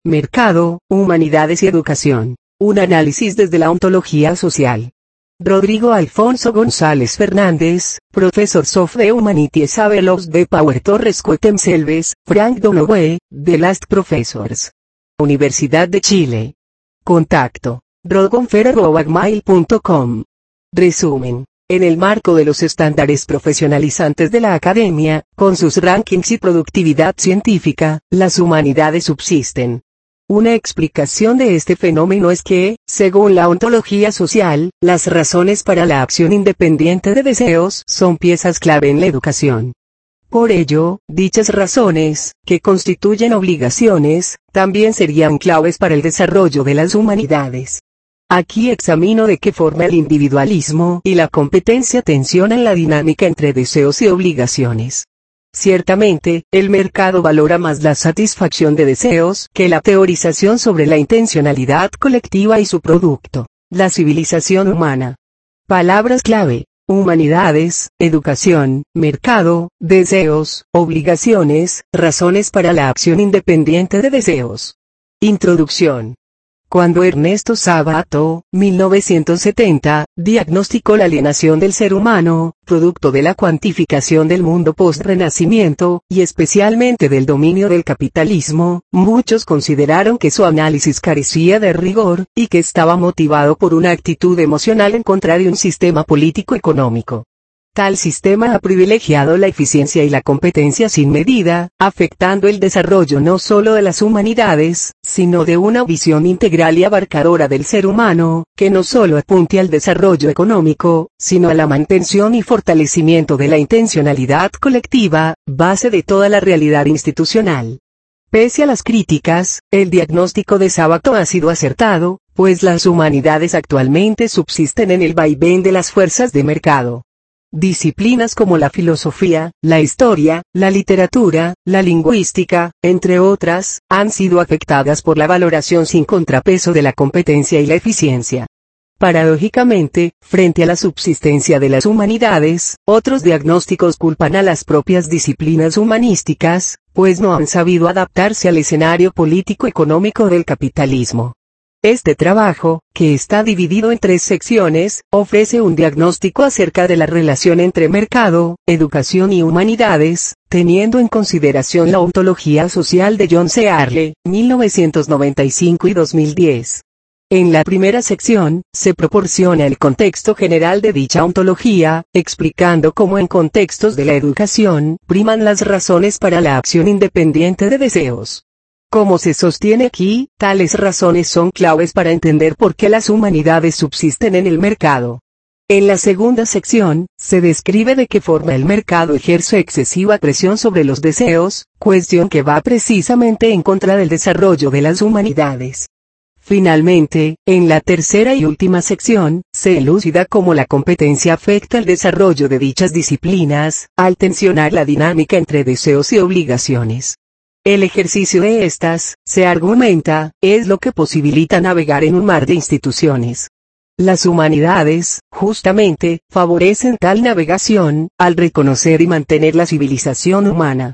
mercado, humanidades y educación. Un análisis desde la ontología social. Rodrigo Alfonso González Fernández, Professors of the Humanities Avelos de Power Torres Coetemselves, Frank Donoghue, The Last Professors. Universidad de Chile. Contacto, rodgonfer@gmail.com. Resumen. En el marco de los estándares profesionalizantes de la academia, con sus rankings y productividad científica, las humanidades subsisten. Una explicación de este fenómeno es que, según la ontología social, las razones para la acción independiente de deseos son piezas clave en la educación. Por ello, dichas razones, que constituyen obligaciones, también serían claves para el desarrollo de las humanidades. Aquí examino de qué forma el individualismo y la competencia tensionan la dinámica entre deseos y obligaciones. Ciertamente, el mercado valora más la satisfacción de deseos que la teorización sobre la intencionalidad colectiva y su producto, la civilización humana. Palabras clave: humanidades, educación, mercado, deseos, obligaciones, razones para la acción independiente de deseos. Introducción. Cuando Ernesto Sabato, 1970, diagnosticó la alienación del ser humano, producto de la cuantificación del mundo post-renacimiento, y especialmente del dominio del capitalismo, muchos consideraron que su análisis carecía de rigor, y que estaba motivado por una actitud emocional en contra de un sistema político-económico. Tal sistema ha privilegiado la eficiencia y la competencia sin medida, afectando el desarrollo no solo de las humanidades, sino de una visión integral y abarcadora del ser humano, que no solo apunte al desarrollo económico, sino a la mantención y fortalecimiento de la intencionalidad colectiva, base de toda la realidad institucional. Pese a las críticas, el diagnóstico de Sabato ha sido acertado, pues las humanidades actualmente subsisten en el vaivén de las fuerzas de mercado. Disciplinas como la filosofía, la historia, la literatura, la lingüística, entre otras, han sido afectadas por la valoración sin contrapeso de la competencia y la eficiencia. Paradójicamente, frente a la subsistencia de las humanidades, otros diagnósticos culpan a las propias disciplinas humanísticas, pues no han sabido adaptarse al escenario político-económico del capitalismo. Este trabajo, que está dividido en 3 secciones, ofrece un diagnóstico acerca de la relación entre mercado, educación y humanidades, teniendo en consideración la ontología social de John Searle, 1995 y 2010. En la primera sección, se proporciona el contexto general de dicha ontología, explicando cómo en contextos de la educación, priman las razones para la acción independiente de deseos. Como se sostiene aquí, tales razones son claves para entender por qué las humanidades subsisten en el mercado. En la segunda sección, se describe de qué forma el mercado ejerce excesiva presión sobre los deseos, cuestión que va precisamente en contra del desarrollo de las humanidades. Finalmente, en la tercera y última sección, se elucida cómo la competencia afecta el desarrollo de dichas disciplinas, al tensionar la dinámica entre deseos y obligaciones. El ejercicio de estas, se argumenta, es lo que posibilita navegar en un mar de instituciones. Las humanidades, justamente, favorecen tal navegación, al reconocer y mantener la civilización humana.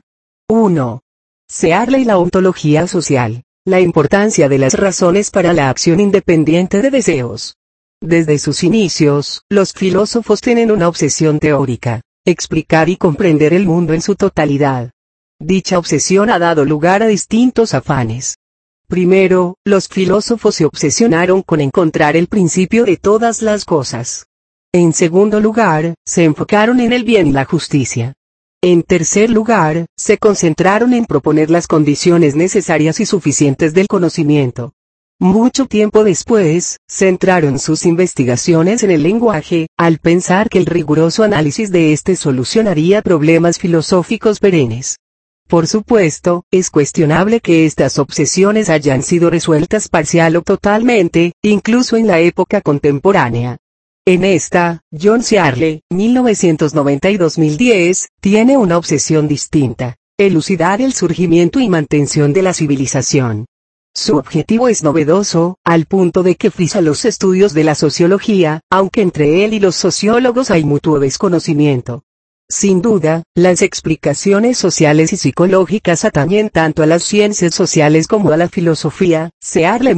1. Searle y la ontología social. La importancia de las razones para la acción independiente de deseos. Desde sus inicios, los filósofos tienen una obsesión teórica: explicar y comprender el mundo en su totalidad. Dicha obsesión ha dado lugar a distintos afanes. Primero, los filósofos se obsesionaron con encontrar el principio de todas las cosas. En segundo lugar, se enfocaron en el bien y la justicia. En tercer lugar, se concentraron en proponer las condiciones necesarias y suficientes del conocimiento. Mucho tiempo después, centraron sus investigaciones en el lenguaje, al pensar que el riguroso análisis de este solucionaría problemas filosóficos perennes. Por supuesto, es cuestionable que estas obsesiones hayan sido resueltas parcial o totalmente, incluso en la época contemporánea. En esta, John Searle, 1990 y 2010, tiene una obsesión distinta: elucidar el surgimiento y mantención de la civilización. Su objetivo es novedoso, al punto de que frisa los estudios de la sociología, aunque entre él y los sociólogos hay mutuo desconocimiento. Sin duda, las explicaciones sociales y psicológicas atañen tanto a las ciencias sociales como a la filosofía. Searle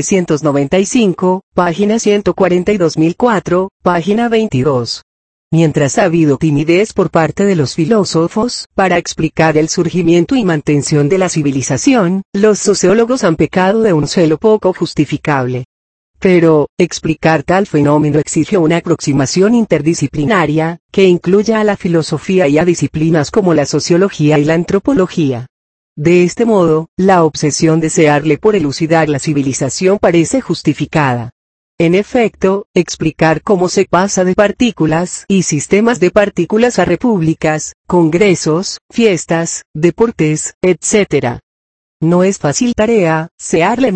1995, página 140 y 2004, página 22. Mientras ha habido timidez por parte de los filósofos para explicar el surgimiento y mantención de la civilización, los sociólogos han pecado de un celo poco justificable. Pero, explicar tal fenómeno exige una aproximación interdisciplinaria, que incluya a la filosofía y a disciplinas como la sociología y la antropología. De este modo, la obsesión de Searle por elucidar la civilización parece justificada. En efecto, explicar cómo se pasa de partículas y sistemas de partículas a repúblicas, congresos, fiestas, deportes, etc. No es fácil tarea. Searle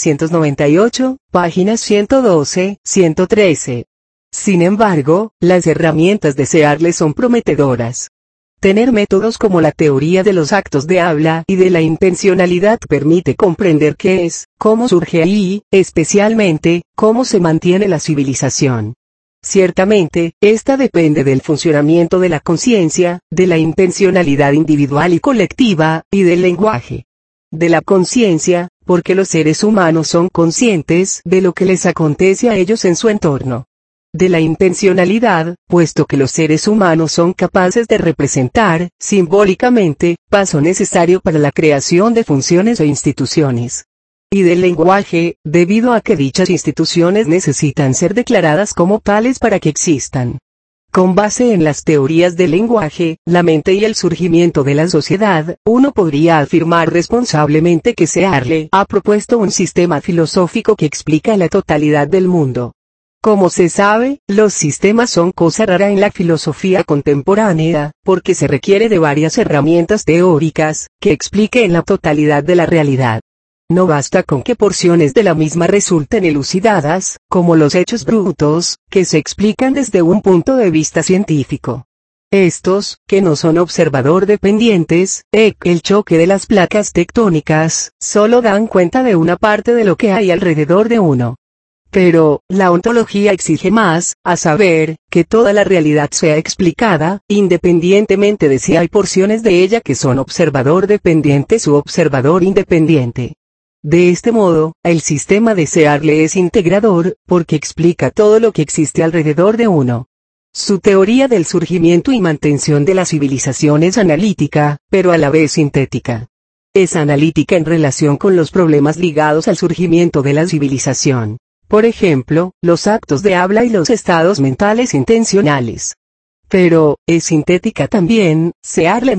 1998, páginas 112, 113. Sin embargo, las herramientas de Searle son prometedoras. Tener métodos como la teoría de los actos de habla y de la intencionalidad permite comprender qué es, cómo surge y, especialmente, cómo se mantiene la civilización. Ciertamente, esta depende del funcionamiento de la conciencia, de la intencionalidad individual y colectiva, y del lenguaje. De la conciencia, porque los seres humanos son conscientes de lo que les acontece a ellos en su entorno. De la intencionalidad, puesto que los seres humanos son capaces de representar, simbólicamente, paso necesario para la creación de funciones e instituciones. Y del lenguaje, debido a que dichas instituciones necesitan ser declaradas como tales para que existan. Con base en las teorías del lenguaje, la mente y el surgimiento de la sociedad, uno podría afirmar responsablemente que Searle ha propuesto un sistema filosófico que explica la totalidad del mundo. Como se sabe, los sistemas son cosa rara en la filosofía contemporánea, porque se requiere de varias herramientas teóricas, que expliquen la totalidad de la realidad. No basta con que porciones de la misma resulten elucidadas, como los hechos brutos, que se explican desde un punto de vista científico. Estos, que no son observador dependientes, el choque de las placas tectónicas, solo dan cuenta de una parte de lo que hay alrededor de uno. Pero, la ontología exige más, a saber, que toda la realidad sea explicada, independientemente de si hay porciones de ella que son observador dependientes u observador independiente. De este modo, el sistema de Searle es integrador, porque explica todo lo que existe alrededor de uno. Su teoría del surgimiento y mantención de la civilización es analítica, pero a la vez sintética. Es analítica en relación con los problemas ligados al surgimiento de la civilización. Por ejemplo, los actos de habla y los estados mentales intencionales. Pero, es sintética también. Searle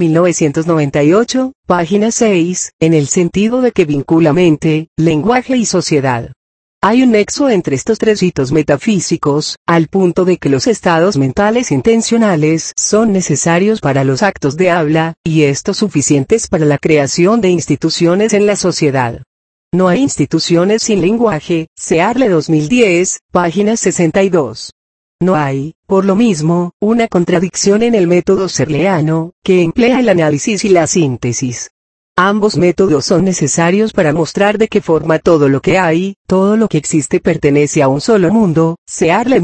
1998, página 6, en el sentido de que vincula mente, lenguaje y sociedad. Hay un nexo entre estos tres hitos metafísicos, al punto de que los estados mentales intencionales son necesarios para los actos de habla, y estos suficientes para la creación de instituciones en la sociedad. No hay instituciones sin lenguaje. Searle 2010, página 62. No hay, por lo mismo, una contradicción en el método searleano, que emplea el análisis y la síntesis. Ambos métodos son necesarios para mostrar de qué forma todo lo que hay, todo lo que existe pertenece a un solo mundo. Searle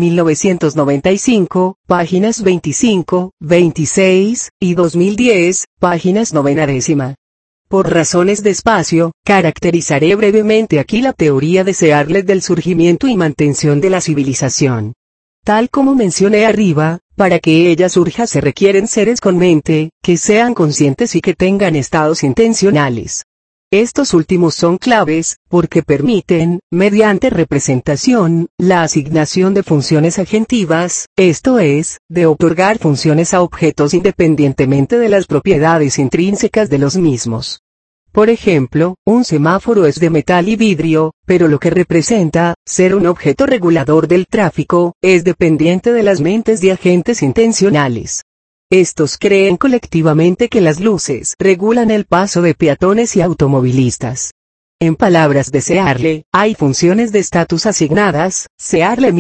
1995, páginas 25, 26, y 2010, páginas 90. Por razones de espacio, caracterizaré brevemente aquí la teoría de Searle del surgimiento y mantención de la civilización. Tal como mencioné arriba, para que ella surja se requieren seres con mente, que sean conscientes y que tengan estados intencionales. Estos últimos son claves, porque permiten, mediante representación, la asignación de funciones agentivas, esto es, de otorgar funciones a objetos independientemente de las propiedades intrínsecas de los mismos. Por ejemplo, un semáforo es de metal y vidrio, pero lo que representa, ser un objeto regulador del tráfico, es dependiente de las mentes de agentes intencionales. Estos creen colectivamente que las luces regulan el paso de peatones y automovilistas. En palabras de Searle, hay funciones de estatus asignadas. Searle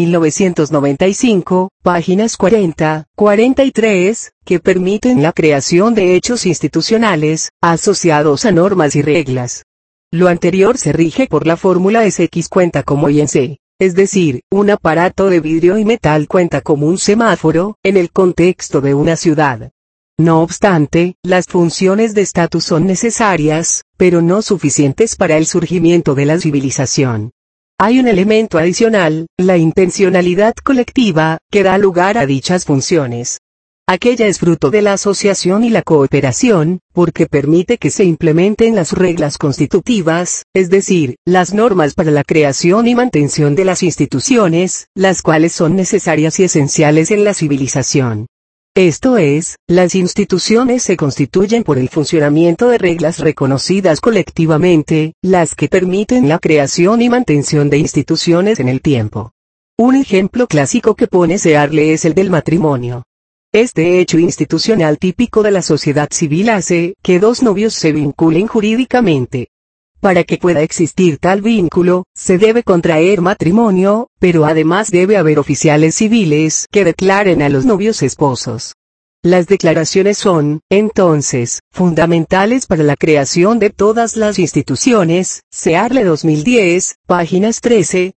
1995, páginas 40, 43, que permiten la creación de hechos institucionales, asociados a normas y reglas. Lo anterior se rige por la fórmula Sx cuenta como Y en C. Es decir, un aparato de vidrio y metal cuenta como un semáforo, en el contexto de una ciudad. No obstante, las funciones de estatus son necesarias, pero no suficientes para el surgimiento de la civilización. Hay un elemento adicional, la intencionalidad colectiva, que da lugar a dichas funciones. Aquella es fruto de la asociación y la cooperación, porque permite que se implementen las reglas constitutivas, es decir, las normas para la creación y mantención de las instituciones, las cuales son necesarias y esenciales en la civilización. Esto es, las instituciones se constituyen por el funcionamiento de reglas reconocidas colectivamente, las que permiten la creación y mantención de instituciones en el tiempo. Un ejemplo clásico que pone Searle es el del matrimonio. Este hecho institucional típico de la sociedad civil hace que dos novios se vinculen jurídicamente. Para que pueda existir tal vínculo, se debe contraer matrimonio, pero además debe haber oficiales civiles que declaren a los novios esposos. Las declaraciones son, entonces, fundamentales para la creación de todas las instituciones, Searle 2010, páginas 13,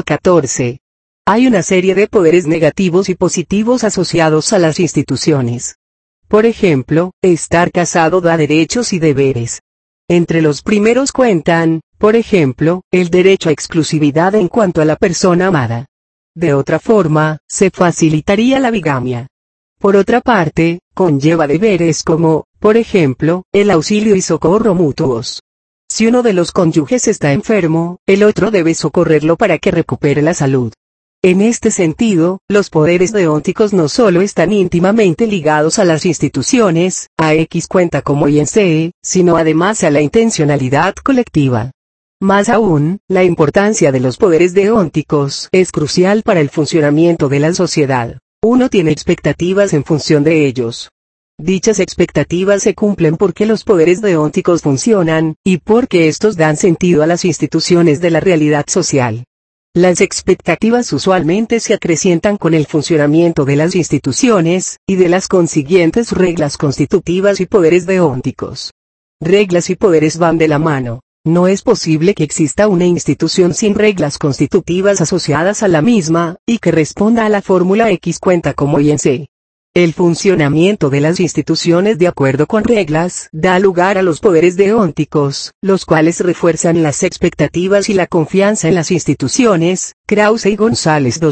114. Hay una serie de poderes negativos y positivos asociados a las instituciones. Por ejemplo, estar casado da derechos y deberes. Entre los primeros cuentan, por ejemplo, el derecho a exclusividad en cuanto a la persona amada. De otra forma, se facilitaría la bigamia. Por otra parte, conlleva deberes como, por ejemplo, el auxilio y socorro mutuos. Si uno de los cónyuges está enfermo, el otro debe socorrerlo para que recupere la salud. En este sentido, los poderes deónticos no solo están íntimamente ligados a las instituciones, a X cuenta como Y en C, sino además a la intencionalidad colectiva. Más aún, la importancia de los poderes deónticos es crucial para el funcionamiento de la sociedad. Uno tiene expectativas en función de ellos. Dichas expectativas se cumplen porque los poderes deónticos funcionan, y porque estos dan sentido a las instituciones de la realidad social. Las expectativas usualmente se acrecientan con el funcionamiento de las instituciones, y de las consiguientes reglas constitutivas y poderes deónticos. Reglas y poderes van de la mano. No es posible que exista una institución sin reglas constitutivas asociadas a la misma, y que responda a la fórmula X cuenta como Y en C. El funcionamiento de las instituciones de acuerdo con reglas da lugar a los poderes deónticos, los cuales refuerzan las expectativas y la confianza en las instituciones, Krause y González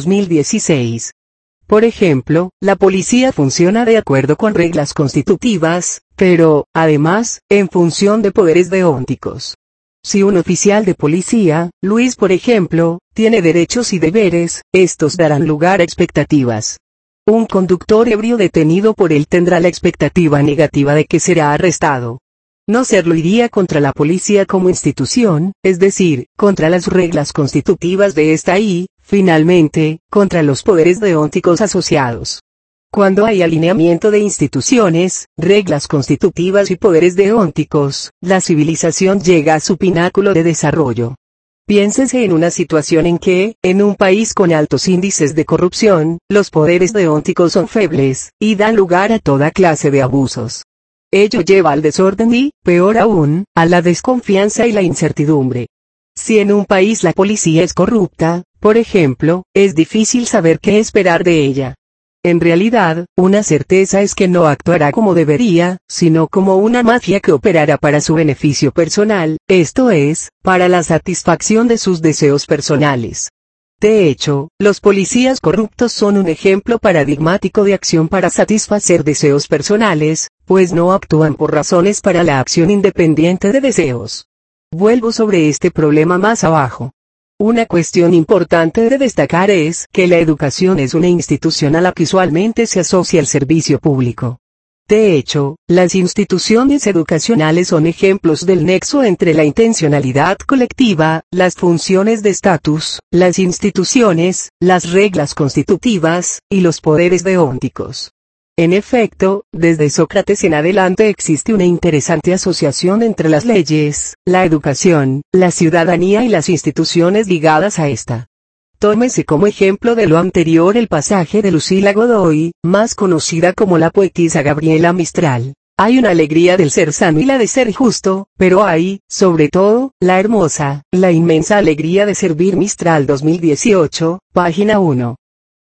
2016. Por ejemplo, la policía funciona de acuerdo con reglas constitutivas, pero, además, en función de poderes deónticos. Si un oficial de policía, Luis por ejemplo, tiene derechos y deberes, estos darán lugar a expectativas. Un conductor ebrio detenido por él tendrá la expectativa negativa de que será arrestado. No serlo iría contra la policía como institución, es decir, contra las reglas constitutivas de esta y, finalmente, contra los poderes deónticos asociados. Cuando hay alineamiento de instituciones, reglas constitutivas y poderes deónticos, la civilización llega a su pináculo de desarrollo. Piénsese en una situación en que, en un país con altos índices de corrupción, los poderes deónticos son febles, y dan lugar a toda clase de abusos. Ello lleva al desorden y, peor aún, a la desconfianza y la incertidumbre. Si en un país la policía es corrupta, por ejemplo, es difícil saber qué esperar de ella. En realidad, una certeza es que no actuará como debería, sino como una mafia que operará para su beneficio personal, esto es, para la satisfacción de sus deseos personales. De hecho, los policías corruptos son un ejemplo paradigmático de acción para satisfacer deseos personales, pues no actúan por razones para la acción independiente de deseos. Vuelvo sobre este problema más abajo. Una cuestión importante de destacar es que la educación es una institución a la que usualmente se asocia el servicio público. De hecho, las instituciones educacionales son ejemplos del nexo entre la intencionalidad colectiva, las funciones de estatus, las instituciones, las reglas constitutivas, y los poderes deónticos. En efecto, desde Sócrates en adelante existe una interesante asociación entre las leyes, la educación, la ciudadanía y las instituciones ligadas a esta. Tómese como ejemplo de lo anterior el pasaje de Lucila Godoy, más conocida como la poetisa Gabriela Mistral. Hay una alegría del ser sano y la de ser justo, pero hay, sobre todo, la hermosa, la inmensa alegría de servir. Mistral 2018, página 1.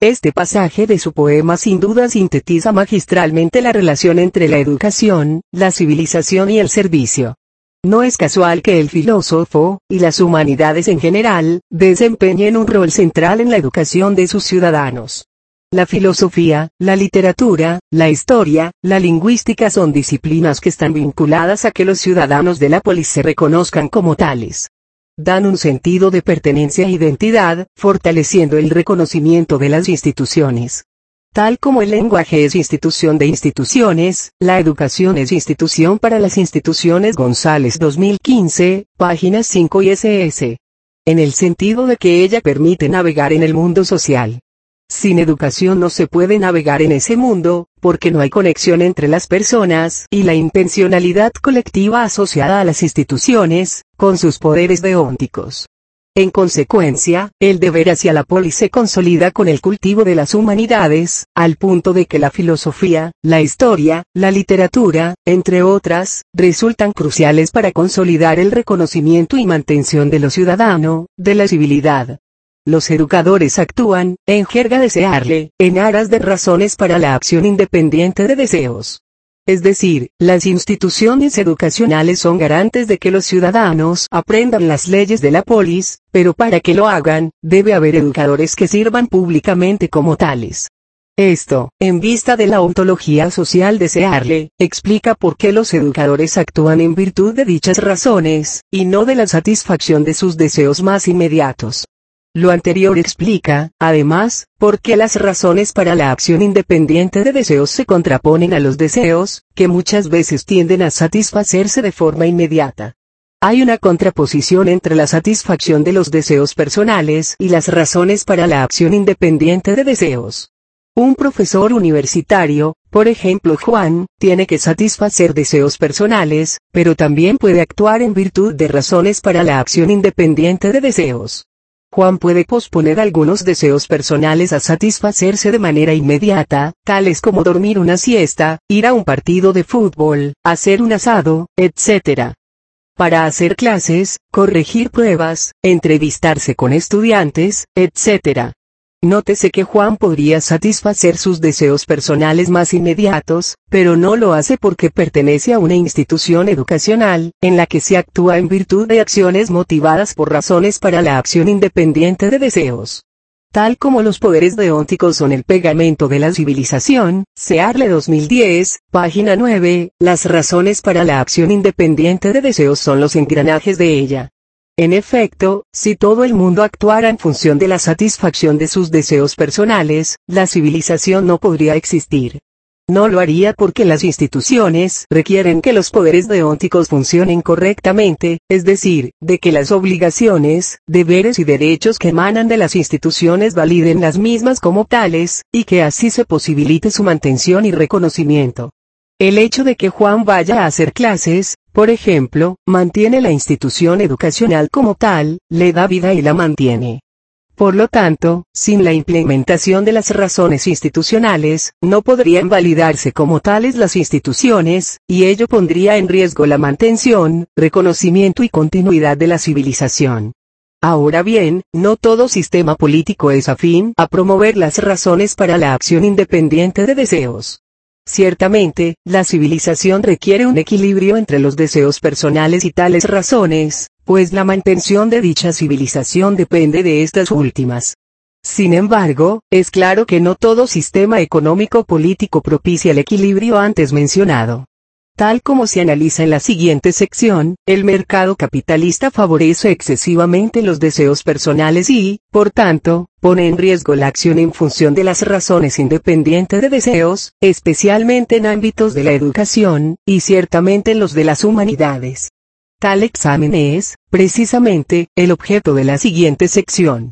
Este pasaje de su poema sin duda sintetiza magistralmente la relación entre la educación, la civilización y el servicio. No es casual que el filósofo, y las humanidades en general, desempeñen un rol central en la educación de sus ciudadanos. La filosofía, la literatura, la historia, la lingüística son disciplinas que están vinculadas a que los ciudadanos de la polis se reconozcan como tales. Dan un sentido de pertenencia e identidad, fortaleciendo el reconocimiento de las instituciones. Tal como el lenguaje es institución de instituciones, la educación es institución para las instituciones. González 2015, páginas 5 y ss. En el sentido de que ella permite navegar en el mundo social. Sin educación no se puede navegar en ese mundo, porque no hay conexión entre las personas y la intencionalidad colectiva asociada a las instituciones, con sus poderes deónticos. En consecuencia, el deber hacia la polis se consolida con el cultivo de las humanidades, al punto de que la filosofía, la historia, la literatura, entre otras, resultan cruciales para consolidar el reconocimiento y mantención de lo ciudadano, de la civilidad. Los educadores actúan, en jerga desearle, en aras de razones para la acción independiente de deseos. Es decir, las instituciones educacionales son garantes de que los ciudadanos aprendan las leyes de la polis, pero para que lo hagan, debe haber educadores que sirvan públicamente como tales. Esto, en vista de la ontología social desearle, explica por qué los educadores actúan en virtud de dichas razones, y no de la satisfacción de sus deseos más inmediatos. Lo anterior explica, además, por qué las razones para la acción independiente de deseos se contraponen a los deseos, que muchas veces tienden a satisfacerse de forma inmediata. Hay una contraposición entre la satisfacción de los deseos personales y las razones para la acción independiente de deseos. Un profesor universitario, por ejemplo Juan, tiene que satisfacer deseos personales, pero también puede actuar en virtud de razones para la acción independiente de deseos. Juan puede posponer algunos deseos personales a satisfacerse de manera inmediata, tales como dormir una siesta, ir a un partido de fútbol, hacer un asado, etc. Para hacer clases, corregir pruebas, entrevistarse con estudiantes, etc. Nótese que Juan podría satisfacer sus deseos personales más inmediatos, pero no lo hace porque pertenece a una institución educacional, en la que se actúa en virtud de acciones motivadas por razones para la acción independiente de deseos. Tal como los poderes deónticos son el pegamento de la civilización, Searle 2010, página 9, las razones para la acción independiente de deseos son los engranajes de ella. En efecto, si todo el mundo actuara en función de la satisfacción de sus deseos personales, la civilización no podría existir. No lo haría porque las instituciones requieren que los poderes deónticos funcionen correctamente, es decir, de que las obligaciones, deberes y derechos que emanan de las instituciones validen las mismas como tales, y que así se posibilite su mantención y reconocimiento. El hecho de que Juan vaya a hacer clases, por ejemplo, mantiene la institución educacional como tal, le da vida y la mantiene. Por lo tanto, sin la implementación de las razones institucionales, no podrían validarse como tales las instituciones, y ello pondría en riesgo la mantención, reconocimiento y continuidad de la civilización. Ahora bien, no todo sistema político es afín a promover las razones para la acción independiente de deseos. Ciertamente, la civilización requiere un equilibrio entre los deseos personales y tales razones, pues la mantención de dicha civilización depende de estas últimas. Sin embargo, es claro que no todo sistema económico-político propicia el equilibrio antes mencionado. Tal como se analiza en la siguiente sección, el mercado capitalista favorece excesivamente los deseos personales y, por tanto, pone en riesgo la acción en función de las razones independientes de deseos, especialmente en ámbitos de la educación, y ciertamente en los de las humanidades. Tal examen es, precisamente, el objeto de la siguiente sección.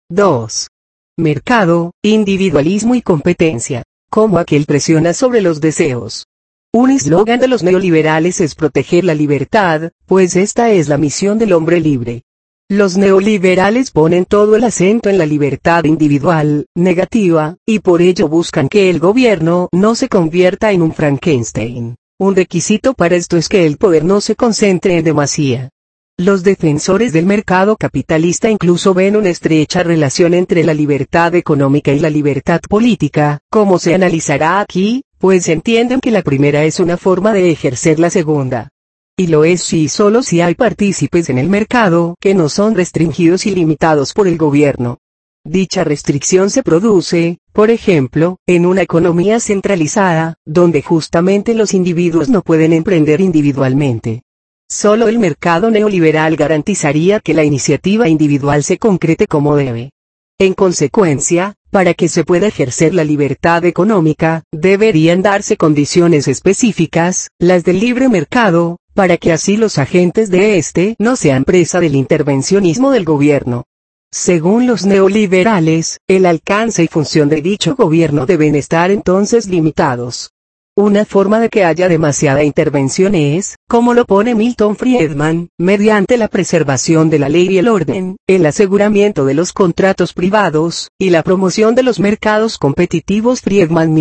2. Mercado, individualismo y competencia. ¿Cómo aquel presiona sobre los deseos? Un eslogan de los neoliberales es proteger la libertad, pues esta es la misión del hombre libre. Los neoliberales ponen todo el acento en la libertad individual, negativa, y por ello buscan que el gobierno no se convierta en un Frankenstein. Un requisito para esto es que el poder no se concentre en demasía. Los defensores del mercado capitalista incluso ven una estrecha relación entre la libertad económica y la libertad política, como se analizará aquí, pues entienden que la primera es una forma de ejercer la segunda. Y lo es si y solo si hay partícipes en el mercado que no son restringidos y limitados por el gobierno. Dicha restricción se produce, por ejemplo, en una economía centralizada, donde justamente los individuos no pueden emprender individualmente. Solo el mercado neoliberal garantizaría que la iniciativa individual se concrete como debe. En consecuencia, para que se pueda ejercer la libertad económica, deberían darse condiciones específicas, las del libre mercado, para que así los agentes de este no sean presa del intervencionismo del gobierno. Según los neoliberales, el alcance y función de dicho gobierno deben estar entonces limitados. Una forma de que haya demasiada intervención es, como lo pone Milton Friedman, mediante la preservación de la ley y el orden, el aseguramiento de los contratos privados, y la promoción de los mercados competitivos. Friedman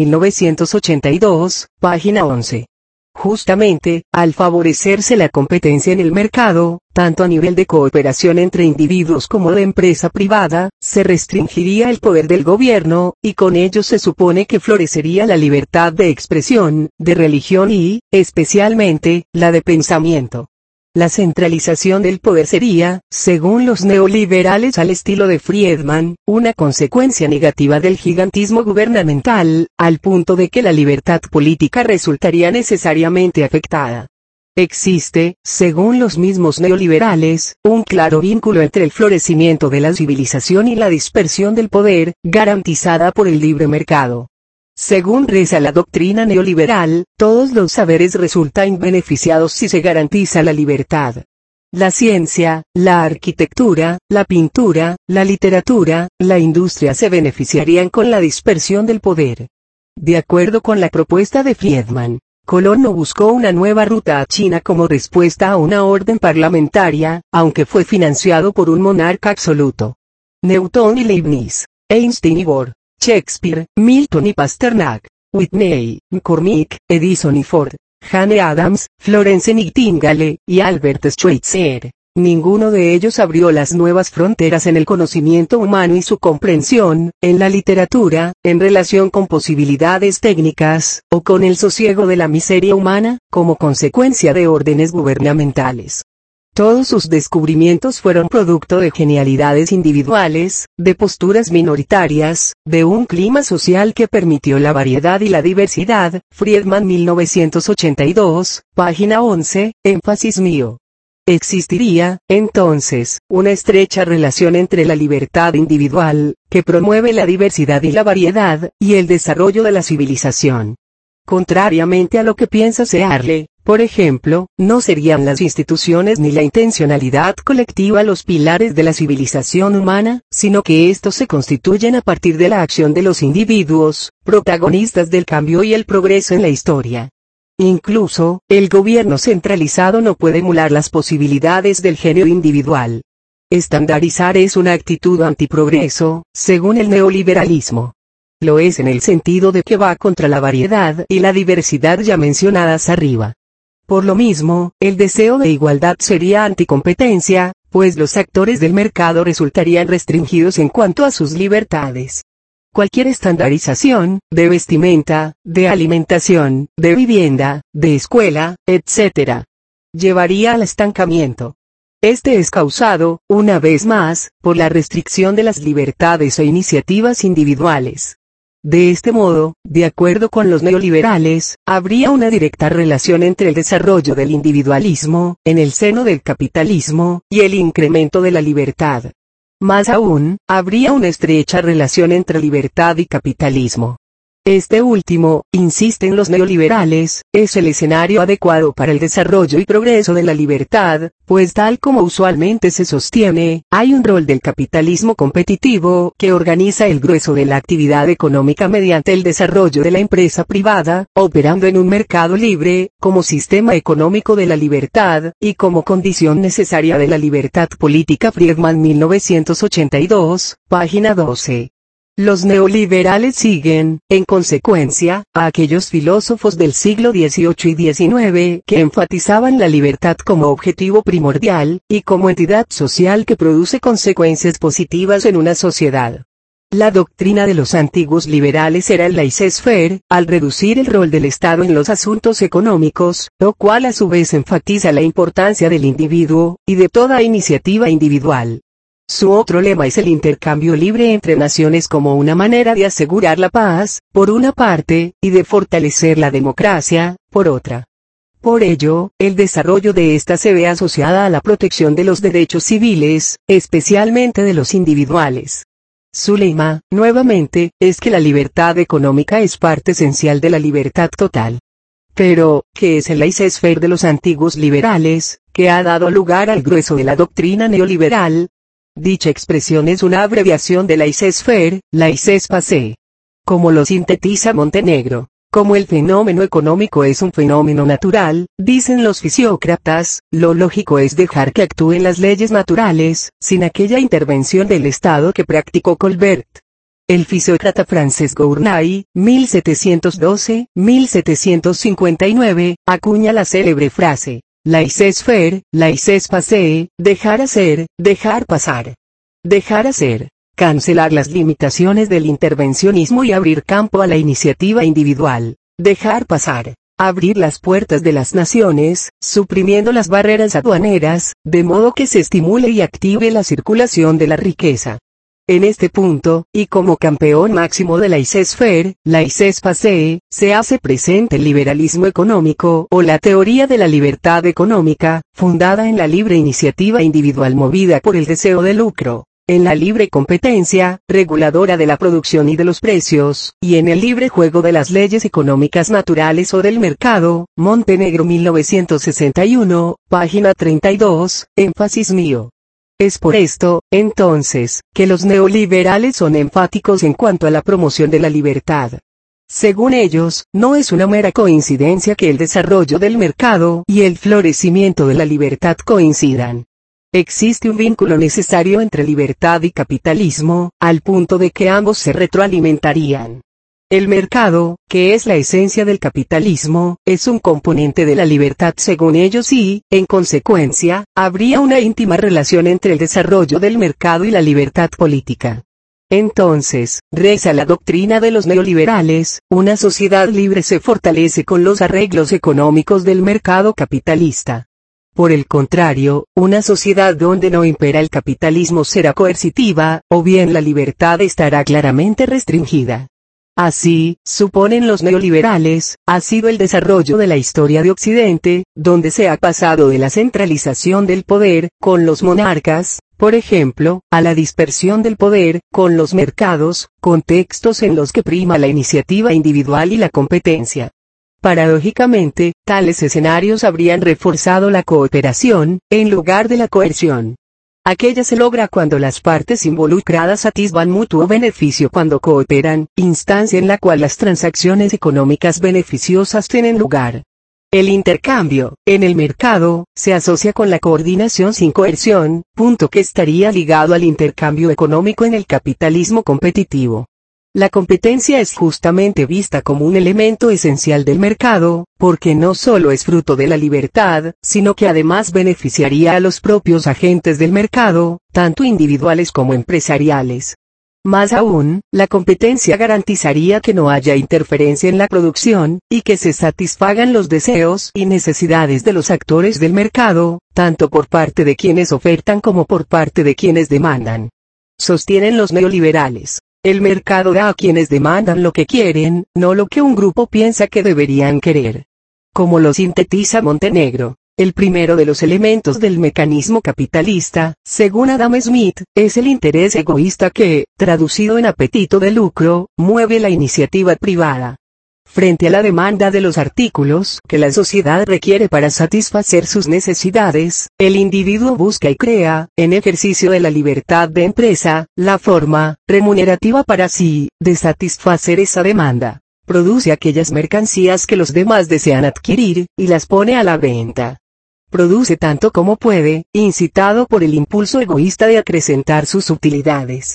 1982, página 11. Justamente, al favorecerse la competencia en el mercado, tanto a nivel de cooperación entre individuos como de empresa privada, se restringiría el poder del gobierno, y con ello se supone que florecería la libertad de expresión, de religión y, especialmente, la de pensamiento. La centralización del poder sería, según los neoliberales al estilo de Friedman, una consecuencia negativa del gigantismo gubernamental, al punto de que la libertad política resultaría necesariamente afectada. Existe, según los mismos neoliberales, un claro vínculo entre el florecimiento de la civilización y la dispersión del poder, garantizada por el libre mercado. Según reza la doctrina neoliberal, todos los saberes resultan beneficiados si se garantiza la libertad. La ciencia, la arquitectura, la pintura, la literatura, la industria se beneficiarían con la dispersión del poder. De acuerdo con la propuesta de Friedman, Colón no buscó una nueva ruta a China como respuesta a una orden parlamentaria, aunque fue financiado por un monarca absoluto. Newton y Leibniz, Einstein y Bohr, Shakespeare, Milton y Pasternak, Whitney, McCormick, Edison y Ford, Jane Addams, Florence Nightingale, y Albert Schweitzer. Ninguno de ellos abrió las nuevas fronteras en el conocimiento humano y su comprensión, en la literatura, en relación con posibilidades técnicas, o con el sosiego de la miseria humana, como consecuencia de órdenes gubernamentales. Todos sus descubrimientos fueron producto de genialidades individuales, de posturas minoritarias, de un clima social que permitió la variedad y la diversidad. Friedman 1982, página 11, énfasis mío. Existiría, entonces, una estrecha relación entre la libertad individual, que promueve la diversidad y la variedad, y el desarrollo de la civilización. Contrariamente a lo que piensa Searle, por ejemplo, no serían las instituciones ni la intencionalidad colectiva los pilares de la civilización humana, sino que estos se constituyen a partir de la acción de los individuos, protagonistas del cambio y el progreso en la historia. Incluso, el gobierno centralizado no puede emular las posibilidades del genio individual. Estandarizar es una actitud antiprogreso, según el neoliberalismo. Lo es en el sentido de que va contra la variedad y la diversidad ya mencionadas arriba. Por lo mismo, el deseo de igualdad sería anticompetencia, pues los actores del mercado resultarían restringidos en cuanto a sus libertades. Cualquier estandarización, de vestimenta, de alimentación, de vivienda, de escuela, etc., llevaría al estancamiento. Este es causado, una vez más, por la restricción de las libertades e iniciativas individuales. De este modo, de acuerdo con los neoliberales, habría una directa relación entre el desarrollo del individualismo, en el seno del capitalismo, y el incremento de la libertad. Más aún, habría una estrecha relación entre libertad y capitalismo. Este último, insisten los neoliberales, es el escenario adecuado para el desarrollo y progreso de la libertad, pues tal como usualmente se sostiene, hay un rol del capitalismo competitivo que organiza el grueso de la actividad económica mediante el desarrollo de la empresa privada, operando en un mercado libre, como sistema económico de la libertad, y como condición necesaria de la libertad política. Friedman 1982, página 12. Los neoliberales siguen, en consecuencia, a aquellos filósofos del siglo XVIII y XIX que enfatizaban la libertad como objetivo primordial, y como entidad social que produce consecuencias positivas en una sociedad. La doctrina de los antiguos liberales era el laissez-faire, al reducir el rol del Estado en los asuntos económicos, lo cual a su vez enfatiza la importancia del individuo, y de toda iniciativa individual. Su otro lema es el intercambio libre entre naciones como una manera de asegurar la paz, por una parte, y de fortalecer la democracia, por otra. Por ello, el desarrollo de esta se ve asociada a la protección de los derechos civiles, especialmente de los individuales. Su lema, nuevamente, es que la libertad económica es parte esencial de la libertad total. Pero, ¿qué es el laissez-faire de los antiguos liberales, que ha dado lugar al grueso de la doctrina neoliberal? Dicha expresión es una abreviación de laissez-faire, laissez-passer. Como lo sintetiza Montenegro, como el fenómeno económico es un fenómeno natural, dicen los fisiócratas, lo lógico es dejar que actúen las leyes naturales, sin aquella intervención del Estado que practicó Colbert. El fisiócrata francés Gournay, 1712-1759, acuña la célebre frase: laissez-faire, laissez-passer, dejar hacer, dejar pasar. Dejar hacer, cancelar las limitaciones del intervencionismo y abrir campo a la iniciativa individual. Dejar pasar, abrir las puertas de las naciones, suprimiendo las barreras aduaneras, de modo que se estimule y active la circulación de la riqueza. En este punto, y como campeón máximo de laissez-faire, laissez-passer, se hace presente el liberalismo económico o la teoría de la libertad económica, fundada en la libre iniciativa individual movida por el deseo de lucro, en la libre competencia, reguladora de la producción y de los precios, y en el libre juego de las leyes económicas naturales o del mercado. Montenegro 1961, página 32, énfasis mío. Es por esto, entonces, que los neoliberales son enfáticos en cuanto a la promoción de la libertad. Según ellos, no es una mera coincidencia que el desarrollo del mercado y el florecimiento de la libertad coincidan. Existe un vínculo necesario entre libertad y capitalismo, al punto de que ambos se retroalimentarían. El mercado, que es la esencia del capitalismo, es un componente de la libertad según ellos y, en consecuencia, habría una íntima relación entre el desarrollo del mercado y la libertad política. Entonces, reza la doctrina de los neoliberales, una sociedad libre se fortalece con los arreglos económicos del mercado capitalista. Por el contrario, una sociedad donde no impera el capitalismo será coercitiva, o bien la libertad estará claramente restringida. Así, suponen los neoliberales, ha sido el desarrollo de la historia de Occidente, donde se ha pasado de la centralización del poder, con los monarcas, por ejemplo, a la dispersión del poder, con los mercados, contextos en los que prima la iniciativa individual y la competencia. Paradójicamente, tales escenarios habrían reforzado la cooperación, en lugar de la coerción. Aquella se logra cuando las partes involucradas atisban mutuo beneficio cuando cooperan, instancia en la cual las transacciones económicas beneficiosas tienen lugar. El intercambio, en el mercado, se asocia con la coordinación sin coerción, punto que estaría ligado al intercambio económico en el capitalismo competitivo. La competencia es justamente vista como un elemento esencial del mercado, porque no solo es fruto de la libertad, sino que además beneficiaría a los propios agentes del mercado, tanto individuales como empresariales. Más aún, la competencia garantizaría que no haya interferencia en la producción, y que se satisfagan los deseos y necesidades de los actores del mercado, tanto por parte de quienes ofertan como por parte de quienes demandan. Sostienen los neoliberales. El mercado da a quienes demandan lo que quieren, no lo que un grupo piensa que deberían querer. Como lo sintetiza Montenegro, el primero de los elementos del mecanismo capitalista, según Adam Smith, es el interés egoísta que, traducido en apetito de lucro, mueve la iniciativa privada. Frente a la demanda de los artículos que la sociedad requiere para satisfacer sus necesidades, el individuo busca y crea, en ejercicio de la libertad de empresa, la forma, remunerativa para sí, de satisfacer esa demanda. Produce aquellas mercancías que los demás desean adquirir, y las pone a la venta. Produce tanto como puede, incitado por el impulso egoísta de acrecentar sus utilidades.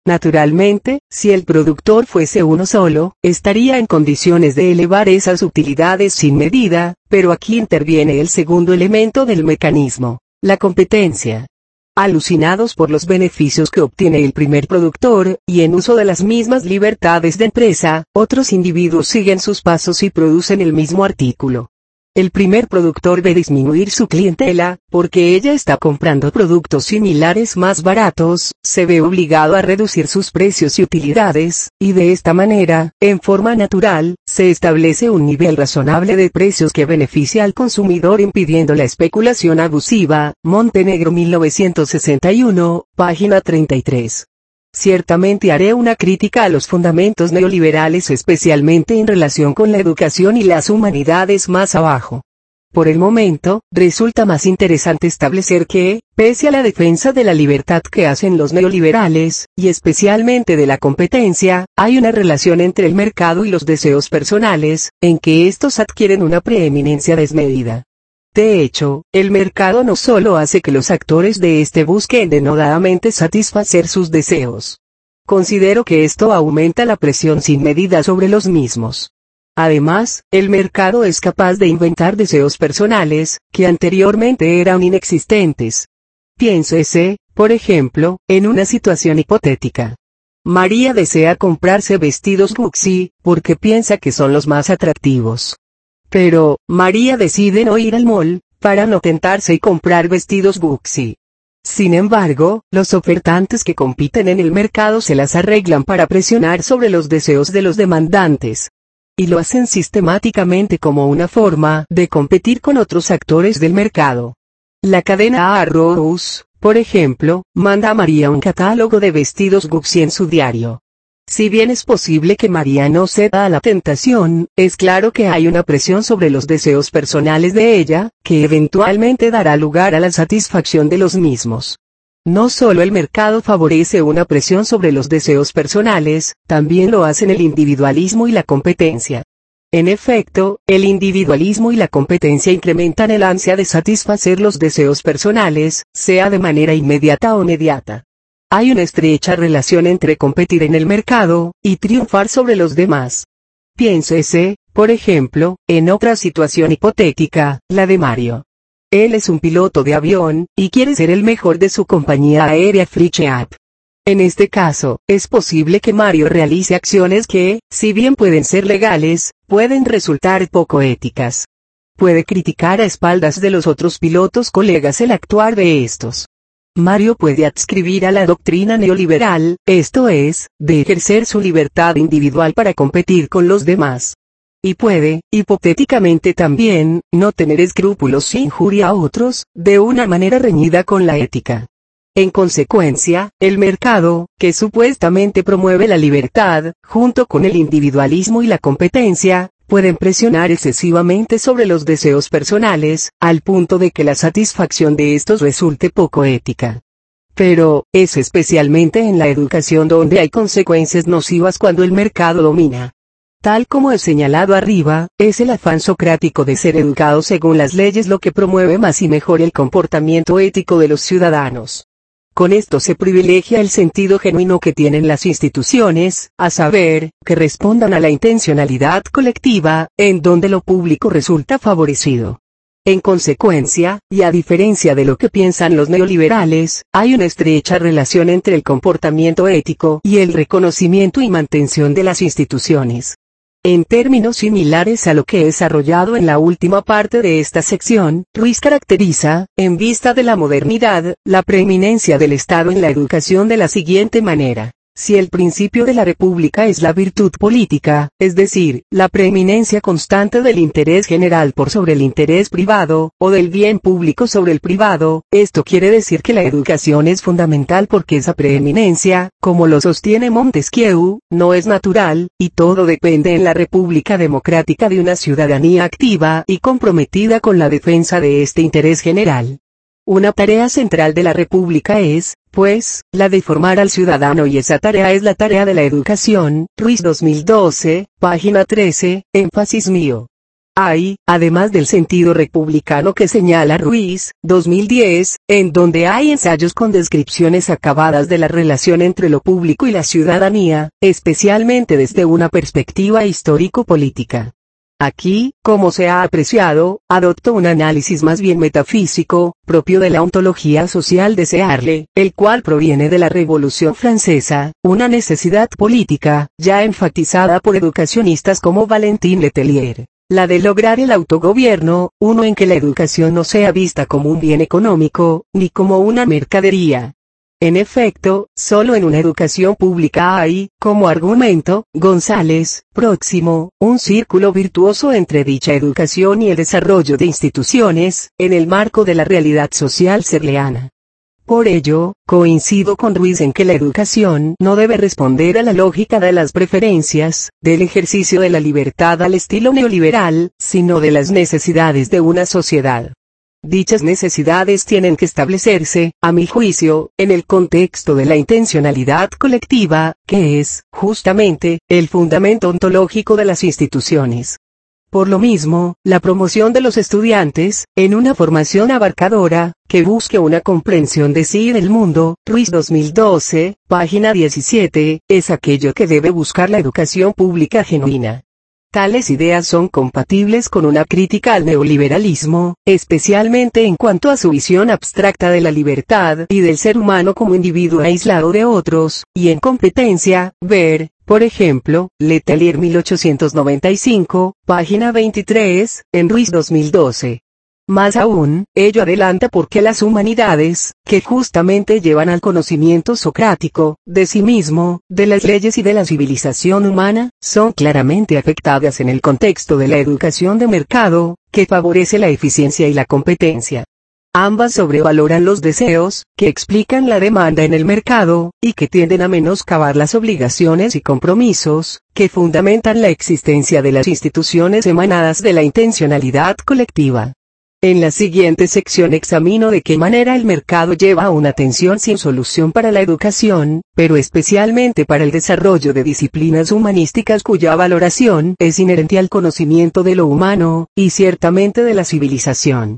Naturalmente, si el productor fuese uno solo, estaría en condiciones de elevar esas utilidades sin medida, pero aquí interviene el segundo elemento del mecanismo, la competencia. Alucinados por los beneficios que obtiene el primer productor, y en uso de las mismas libertades de empresa, otros individuos siguen sus pasos y producen el mismo artículo. El primer productor ve disminuir su clientela, porque ella está comprando productos similares más baratos, se ve obligado a reducir sus precios y utilidades, y de esta manera, en forma natural, se establece un nivel razonable de precios que beneficia al consumidor impidiendo la especulación abusiva. Montenegro 1961, página 33. Ciertamente haré una crítica a los fundamentos neoliberales especialmente en relación con la educación y las humanidades más abajo. Por el momento, resulta más interesante establecer que, pese a la defensa de la libertad que hacen los neoliberales, y especialmente de la competencia, hay una relación entre el mercado y los deseos personales, en que estos adquieren una preeminencia desmedida. De hecho, el mercado no solo hace que los actores de este busquen denodadamente satisfacer sus deseos. Considero que esto aumenta la presión sin medida sobre los mismos. Además, el mercado es capaz de inventar deseos personales, que anteriormente eran inexistentes. Piénsese, por ejemplo, en una situación hipotética. María desea comprarse vestidos Gucci, porque piensa que son los más atractivos. Pero, María decide no ir al mall, para no tentarse y comprar vestidos Gucci. Sin embargo, los ofertantes que compiten en el mercado se las arreglan para presionar sobre los deseos de los demandantes. Y lo hacen sistemáticamente como una forma de competir con otros actores del mercado. La cadena Arrows, por ejemplo, manda a María un catálogo de vestidos Gucci en su diario. Si bien es posible que María no ceda a la tentación, es claro que hay una presión sobre los deseos personales de ella, que eventualmente dará lugar a la satisfacción de los mismos. No solo el mercado favorece una presión sobre los deseos personales, también lo hacen el individualismo y la competencia. En efecto, el individualismo y la competencia incrementan el ansia de satisfacer los deseos personales, sea de manera inmediata o mediata. Hay una estrecha relación entre competir en el mercado, y triunfar sobre los demás. Piénsese, por ejemplo, en otra situación hipotética, la de Mario. Él es un piloto de avión, y quiere ser el mejor de su compañía aérea Fritz. En este caso, es posible que Mario realice acciones que, si bien pueden ser legales, pueden resultar poco éticas. Puede criticar a espaldas de los otros pilotos colegas el actuar de estos. Mario puede adscribir a la doctrina neoliberal, esto es, de ejercer su libertad individual para competir con los demás. Y puede, hipotéticamente también, no tener escrúpulos si injuria a otros, de una manera reñida con la ética. En consecuencia, el mercado, que supuestamente promueve la libertad, junto con el individualismo y la competencia, pueden presionar excesivamente sobre los deseos personales, al punto de que la satisfacción de estos resulte poco ética. Pero, es especialmente en la educación donde hay consecuencias nocivas cuando el mercado domina. Tal como he señalado arriba, es el afán socrático de ser educado según las leyes lo que promueve más y mejor el comportamiento ético de los ciudadanos. Con esto se privilegia el sentido genuino que tienen las instituciones, a saber, que respondan a la intencionalidad colectiva, en donde lo público resulta favorecido. En consecuencia, y a diferencia de lo que piensan los neoliberales, hay una estrecha relación entre el comportamiento ético y el reconocimiento y mantención de las instituciones. En términos similares a lo que he desarrollado en la última parte de esta sección, Ruiz caracteriza, en vista de la modernidad, la preeminencia del Estado en la educación de la siguiente manera. Si el principio de la República es la virtud política, es decir, la preeminencia constante del interés general por sobre el interés privado, o del bien público sobre el privado, esto quiere decir que la educación es fundamental porque esa preeminencia, como lo sostiene Montesquieu, no es natural, y todo depende en la República democrática de una ciudadanía activa y comprometida con la defensa de este interés general. Una tarea central de la República es, pues, la de formar al ciudadano y esa tarea es la tarea de la educación. Ruiz 2012, página 13, énfasis mío. Hay, además del sentido republicano que señala Ruiz, 2010, en donde hay ensayos con descripciones acabadas de la relación entre lo público y la ciudadanía, especialmente desde una perspectiva histórico-política. Aquí, como se ha apreciado, adoptó un análisis más bien metafísico, propio de la ontología social de Searle, el cual proviene de la Revolución Francesa, una necesidad política, ya enfatizada por educacionistas como Valentin Letelier. La de lograr el autogobierno, uno en que la educación no sea vista como un bien económico, ni como una mercadería. En efecto, solo en una educación pública hay, como argumento, González, próximo, un círculo virtuoso entre dicha educación y el desarrollo de instituciones, en el marco de la realidad social serleana. Por ello, coincido con Ruiz en que la educación no debe responder a la lógica de las preferencias, del ejercicio de la libertad al estilo neoliberal, sino de las necesidades de una sociedad. Dichas necesidades tienen que establecerse, a mi juicio, en el contexto de la intencionalidad colectiva, que es, justamente, el fundamento ontológico de las instituciones. Por lo mismo, la promoción de los estudiantes, en una formación abarcadora, que busque una comprensión de sí y del mundo, Ruiz 2012, página 17, es aquello que debe buscar la educación pública genuina. Tales ideas son compatibles con una crítica al neoliberalismo, especialmente en cuanto a su visión abstracta de la libertad y del ser humano como individuo aislado de otros, y en competencia, ver, por ejemplo, Letelier 1895, página 23, en Ruiz 2012. Más aún, ello adelanta porque las humanidades, que justamente llevan al conocimiento socrático, de sí mismo, de las leyes y de la civilización humana, son claramente afectadas en el contexto de la educación de mercado, que favorece la eficiencia y la competencia. Ambas sobrevaloran los deseos, que explican la demanda en el mercado, y que tienden a menoscabar las obligaciones y compromisos, que fundamentan la existencia de las instituciones emanadas de la intencionalidad colectiva. En la siguiente sección examino de qué manera el mercado lleva a una tensión sin solución para la educación, pero especialmente para el desarrollo de disciplinas humanísticas cuya valoración es inherente al conocimiento de lo humano, y ciertamente de la civilización.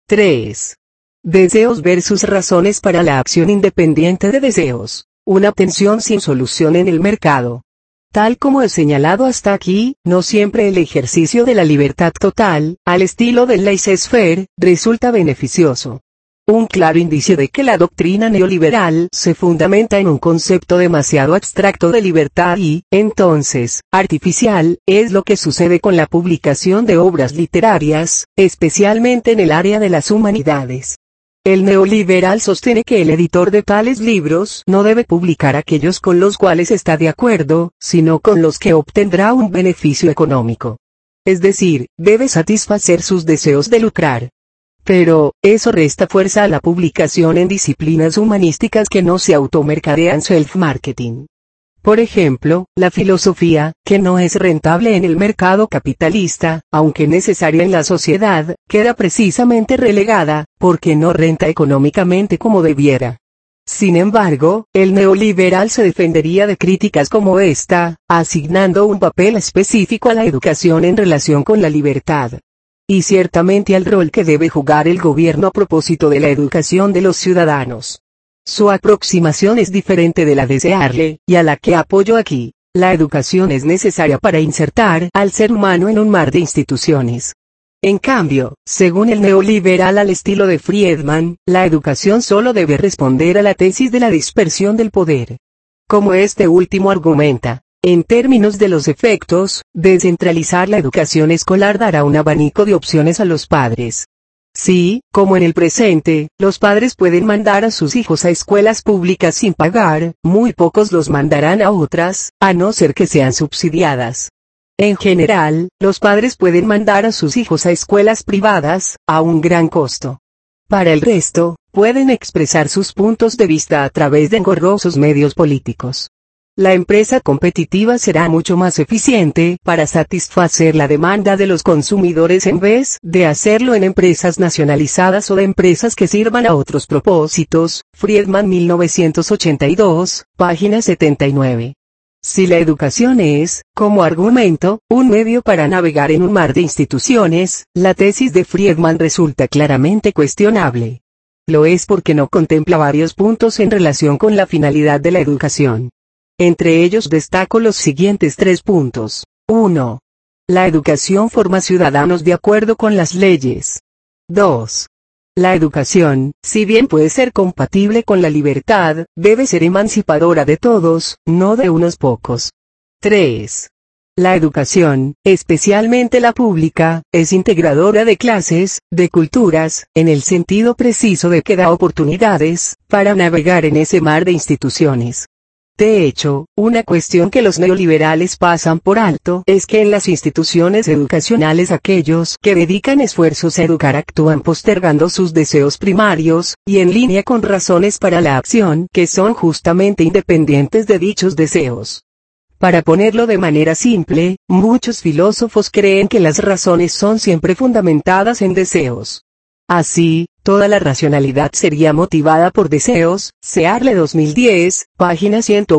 3. Deseos versus razones para la acción independiente de deseos. Una tensión sin solución en el mercado. Tal como he señalado hasta aquí, no siempre el ejercicio de la libertad total, al estilo del laissez-faire, resulta beneficioso. Un claro indicio de que la doctrina neoliberal se fundamenta en un concepto demasiado abstracto de libertad y, entonces, artificial, es lo que sucede con la publicación de obras literarias, especialmente en el área de las humanidades. El neoliberal sostiene que el editor de tales libros no debe publicar aquellos con los cuales está de acuerdo, sino con los que obtendrá un beneficio económico. Es decir, debe satisfacer sus deseos de lucrar. Pero, eso resta fuerza a la publicación en disciplinas humanísticas que no se automercadean self-marketing. Por ejemplo, la filosofía, que no es rentable en el mercado capitalista, aunque necesaria en la sociedad, queda precisamente relegada, porque no renta económicamente como debiera. Sin embargo, el neoliberal se defendería de críticas como esta, asignando un papel específico a la educación en relación con la libertad. Y ciertamente al rol que debe jugar el gobierno a propósito de la educación de los ciudadanos. Su aproximación es diferente de la de Searle, y a la que apoyo aquí. La educación es necesaria para insertar al ser humano en un mar de instituciones. En cambio, según el neoliberal al estilo de Friedman, la educación solo debe responder a la tesis de la dispersión del poder. Como este último argumenta, en términos de los efectos, descentralizar la educación escolar dará un abanico de opciones a los padres. Sí, como en el presente, los padres pueden mandar a sus hijos a escuelas públicas sin pagar, muy pocos los mandarán a otras, a no ser que sean subsidiadas. En general, los padres pueden mandar a sus hijos a escuelas privadas, a un gran costo. Para el resto, pueden expresar sus puntos de vista a través de engorrosos medios políticos. La empresa competitiva será mucho más eficiente para satisfacer la demanda de los consumidores en vez de hacerlo en empresas nacionalizadas o de empresas que sirvan a otros propósitos. Friedman 1982, página 79. Si la educación es, como argumento, un medio para navegar en un mar de instituciones, la tesis de Friedman resulta claramente cuestionable. Lo es porque no contempla varios puntos en relación con la finalidad de la educación. Entre ellos destaco los siguientes 3 puntos. 1. La educación forma ciudadanos de acuerdo con las leyes. 2. La educación, si bien puede ser compatible con la libertad, debe ser emancipadora de todos, no de unos pocos. 3. La educación, especialmente la pública, es integradora de clases, de culturas, en el sentido preciso de que da oportunidades, para navegar en ese mar de instituciones. De hecho, una cuestión que los neoliberales pasan por alto es que en las instituciones educacionales aquellos que dedican esfuerzos a educar actúan postergando sus deseos primarios, y en línea con razones para la acción que son justamente independientes de dichos deseos. Para ponerlo de manera simple, muchos filósofos creen que las razones son siempre fundamentadas en deseos. Así, toda la racionalidad sería motivada por deseos, Searle 2010, página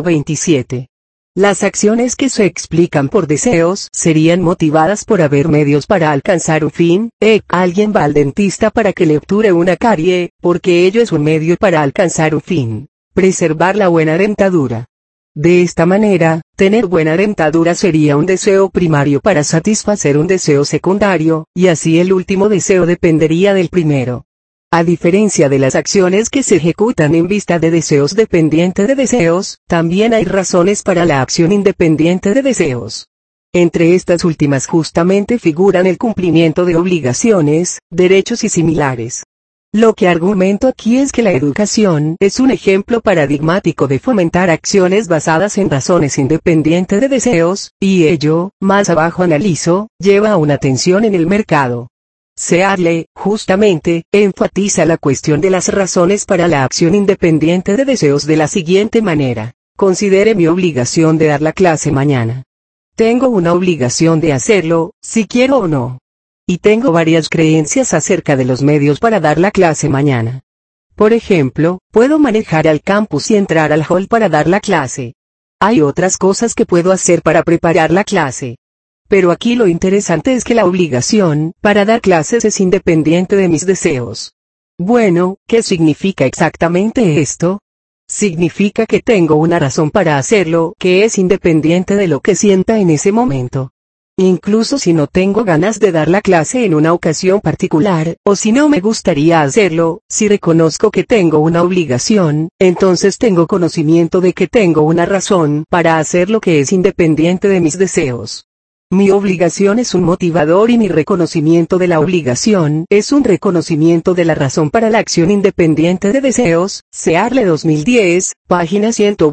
127. Las acciones que se explican por deseos serían motivadas por haber medios para alcanzar un fin, alguien va al dentista para que le obture una carie, porque ello es un medio para alcanzar un fin, preservar la buena dentadura. De esta manera, tener buena dentadura sería un deseo primario para satisfacer un deseo secundario, y así el último deseo dependería del primero. A diferencia de las acciones que se ejecutan en vista de deseos dependiente de deseos, también hay razones para la acción independiente de deseos. Entre estas últimas justamente figuran el cumplimiento de obligaciones, derechos y similares. Lo que argumento aquí es que la educación es un ejemplo paradigmático de fomentar acciones basadas en razones independientes de deseos, y ello, más abajo analizo, lleva a una tensión en el mercado. Searle, justamente, enfatiza la cuestión de las razones para la acción independiente de deseos de la siguiente manera. Considere mi obligación de dar la clase mañana. Tengo una obligación de hacerlo, si quiero o no. Y tengo varias creencias acerca de los medios para dar la clase mañana. Por ejemplo, puedo manejar al campus y entrar al hall para dar la clase. Hay otras cosas que puedo hacer para preparar la clase. Pero aquí lo interesante es que la obligación para dar clases es independiente de mis deseos. Bueno, ¿qué significa exactamente esto? Significa que tengo una razón para hacerlo que es independiente de lo que sienta en ese momento. Incluso si no tengo ganas de dar la clase en una ocasión particular, o si no me gustaría hacerlo, si reconozco que tengo una obligación, entonces tengo conocimiento de que tengo una razón para hacer lo que es independiente de mis deseos. Mi obligación es un motivador y mi reconocimiento de la obligación es un reconocimiento de la razón para la acción independiente de deseos, Searle 2010, página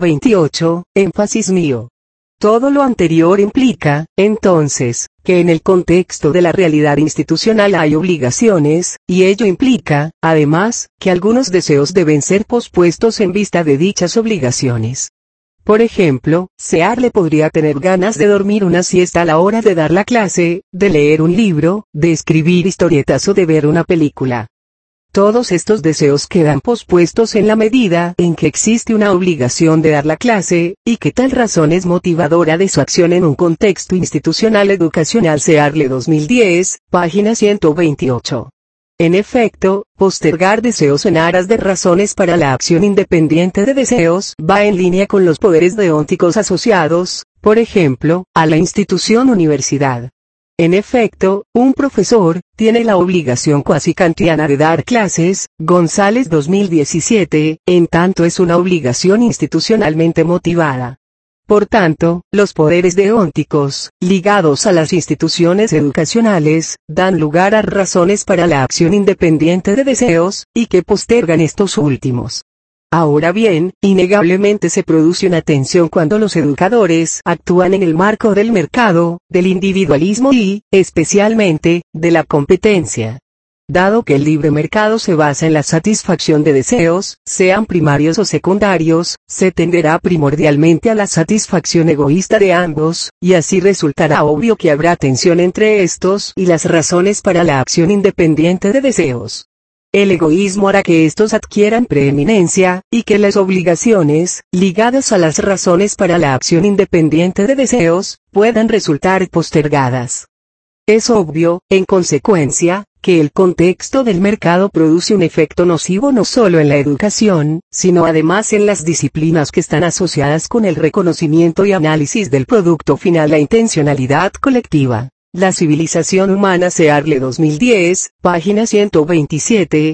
128, énfasis mío. Todo lo anterior implica, entonces, que en el contexto de la realidad institucional hay obligaciones, y ello implica, además, que algunos deseos deben ser pospuestos en vista de dichas obligaciones. Por ejemplo, Searle podría tener ganas de dormir una siesta a la hora de dar la clase, de leer un libro, de escribir historietas o de ver una película. Todos estos deseos quedan pospuestos en la medida en que existe una obligación de dar la clase, y que tal razón es motivadora de su acción en un contexto institucional educacional. Searle 2010, página 128. En efecto, postergar deseos en aras de razones para la acción independiente de deseos va en línea con los poderes deónticos asociados, por ejemplo, a la institución universidad. En efecto, un profesor tiene la obligación cuasi kantiana de dar clases, González 2017, en tanto es una obligación institucionalmente motivada. Por tanto, los poderes deónticos, ligados a las instituciones educacionales, dan lugar a razones para la acción independiente de deseos, y que postergan estos últimos. Ahora bien, innegablemente se produce una tensión cuando los educadores actúan en el marco del mercado, del individualismo y, especialmente, de la competencia. Dado que el libre mercado se basa en la satisfacción de deseos, sean primarios o secundarios, se tenderá primordialmente a la satisfacción egoísta de ambos, y así resultará obvio que habrá tensión entre estos y las razones para la acción independiente de deseos. El egoísmo hará que estos adquieran preeminencia, y que las obligaciones, ligadas a las razones para la acción independiente de deseos, puedan resultar postergadas. Es obvio, en consecuencia, que el contexto del mercado produce un efecto nocivo no solo en la educación, sino además en las disciplinas que están asociadas con el reconocimiento y análisis del producto final. La intencionalidad colectiva. La civilización humana, Searle 2010, página 127,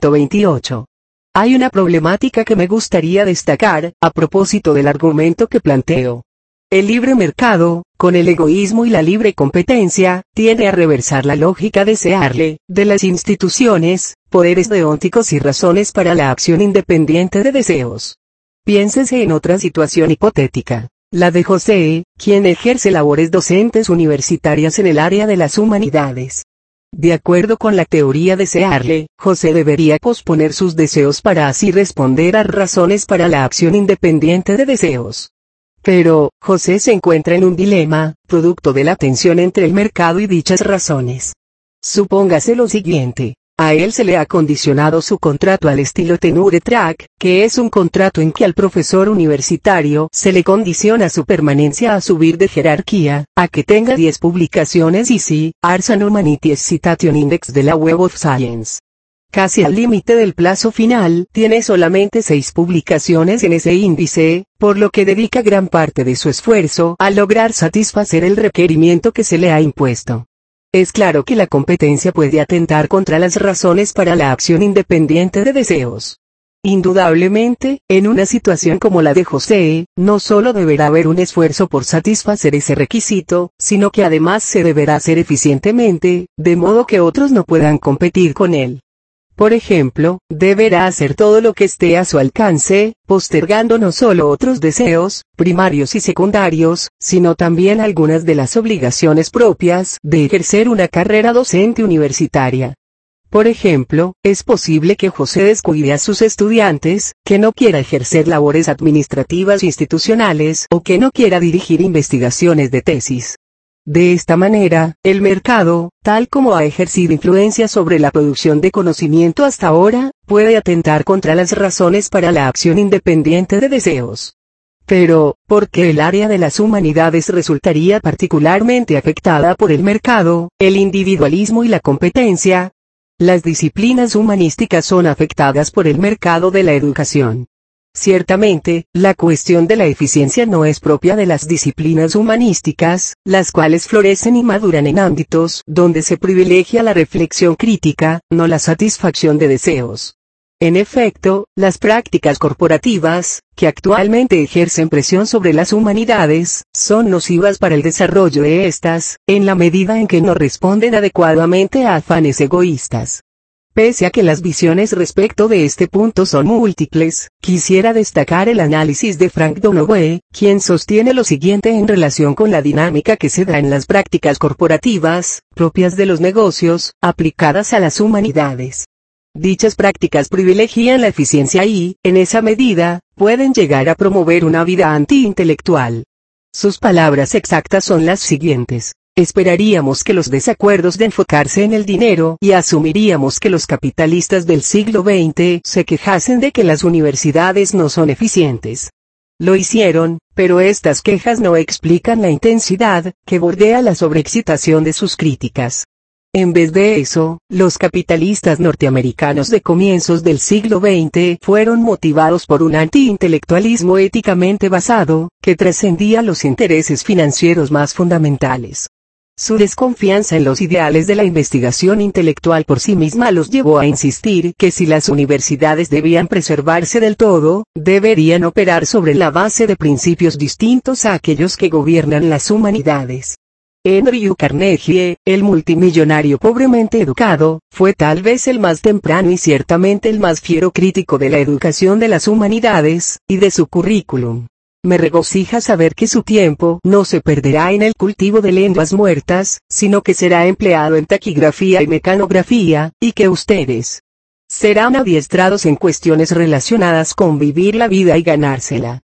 128. Hay una problemática que me gustaría destacar, a propósito del argumento que planteo. El libre mercado, con el egoísmo y la libre competencia, tiende a reversar la lógica de Searle, de las instituciones, poderes deónticos y razones para la acción independiente de deseos. Piénsese en otra situación hipotética. La de José, quien ejerce labores docentes universitarias en el área de las humanidades. De acuerdo con la teoría de Searle, José debería posponer sus deseos para así responder a razones para la acción independiente de deseos. Pero, José se encuentra en un dilema, producto de la tensión entre el mercado y dichas razones. Supóngase lo siguiente. A él se le ha condicionado su contrato al estilo tenure track, que es un contrato en que al profesor universitario se le condiciona su permanencia a subir de jerarquía, a que tenga 10 publicaciones y sí, Ars and Humanities Citation Index de la Web of Science. Casi al límite del plazo final, tiene solamente 6 publicaciones en ese índice, por lo que dedica gran parte de su esfuerzo a lograr satisfacer el requerimiento que se le ha impuesto. Es claro que la competencia puede atentar contra las razones para la acción independiente de deseos. Indudablemente, en una situación como la de José, no solo deberá haber un esfuerzo por satisfacer ese requisito, sino que además se deberá hacer eficientemente, de modo que otros no puedan competir con él. Por ejemplo, deberá hacer todo lo que esté a su alcance, postergando no solo otros deseos, primarios y secundarios, sino también algunas de las obligaciones propias de ejercer una carrera docente universitaria. Por ejemplo, es posible que José descuide a sus estudiantes, que no quiera ejercer labores administrativas institucionales o que no quiera dirigir investigaciones de tesis. De esta manera, el mercado, tal como ha ejercido influencia sobre la producción de conocimiento hasta ahora, puede atentar contra las razones para la acción independiente de deseos. Pero, ¿por qué el área de las humanidades resultaría particularmente afectada por el mercado, el individualismo y la competencia? Las disciplinas humanísticas son afectadas por el mercado de la educación. Ciertamente, la cuestión de la eficiencia no es propia de las disciplinas humanísticas, las cuales florecen y maduran en ámbitos donde se privilegia la reflexión crítica, no la satisfacción de deseos. En efecto, las prácticas corporativas, que actualmente ejercen presión sobre las humanidades, son nocivas para el desarrollo de estas, en la medida en que no responden adecuadamente a afanes egoístas. Pese a que las visiones respecto de este punto son múltiples, quisiera destacar el análisis de Frank Donoghue, quien sostiene lo siguiente en relación con la dinámica que se da en las prácticas corporativas, propias de los negocios, aplicadas a las humanidades. Dichas prácticas privilegian la eficiencia y, en esa medida, pueden llegar a promover una vida antiintelectual. Sus palabras exactas son las siguientes. Esperaríamos que los desacuerdos de enfocarse en el dinero y asumiríamos que los capitalistas del siglo XX se quejasen de que las universidades no son eficientes. Lo hicieron, pero estas quejas no explican la intensidad que bordea la sobreexcitación de sus críticas. En vez de eso, los capitalistas norteamericanos de comienzos del siglo XX fueron motivados por un antiintelectualismo éticamente basado, que trascendía los intereses financieros más fundamentales. Su desconfianza en los ideales de la investigación intelectual por sí misma los llevó a insistir que si las universidades debían preservarse del todo, deberían operar sobre la base de principios distintos a aquellos que gobiernan las humanidades. Andrew Carnegie, el multimillonario pobremente educado, fue tal vez el más temprano y ciertamente el más fiero crítico de la educación de las humanidades, y de su currículum. Me regocija saber que su tiempo no se perderá en el cultivo de lenguas muertas, sino que será empleado en taquigrafía y mecanografía, y que ustedes serán adiestrados en cuestiones relacionadas con vivir la vida y ganársela.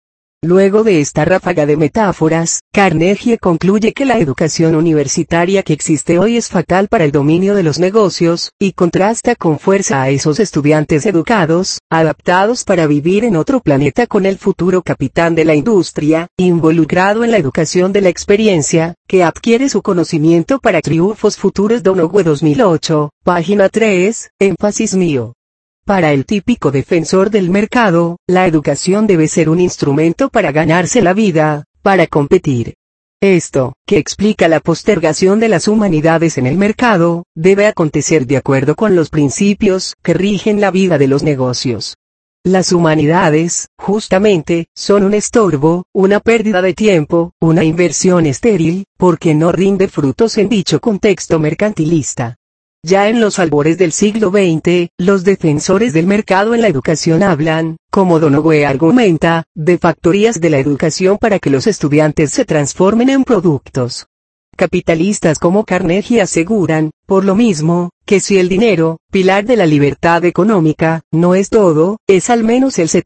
Luego de esta ráfaga de metáforas, Carnegie concluye que la educación universitaria que existe hoy es fatal para el dominio de los negocios, y contrasta con fuerza a esos estudiantes educados, adaptados para vivir en otro planeta con el futuro capitán de la industria, involucrado en la educación de la experiencia, que adquiere su conocimiento para triunfos futuros. Donoghue 2008, página 3, énfasis mío. Para el típico defensor del mercado, la educación debe ser un instrumento para ganarse la vida, para competir. Esto, que explica la postergación de las humanidades en el mercado, debe acontecer de acuerdo con los principios que rigen la vida de los negocios. Las humanidades, justamente, son un estorbo, una pérdida de tiempo, una inversión estéril, porque no rinde frutos en dicho contexto mercantilista. Ya en los albores del siglo XX, los defensores del mercado en la educación hablan, como Donoghue argumenta, de factorías de la educación para que los estudiantes se transformen en productos. Capitalistas como Carnegie aseguran, por lo mismo, que si el dinero, pilar de la libertad económica, no es todo, es al menos el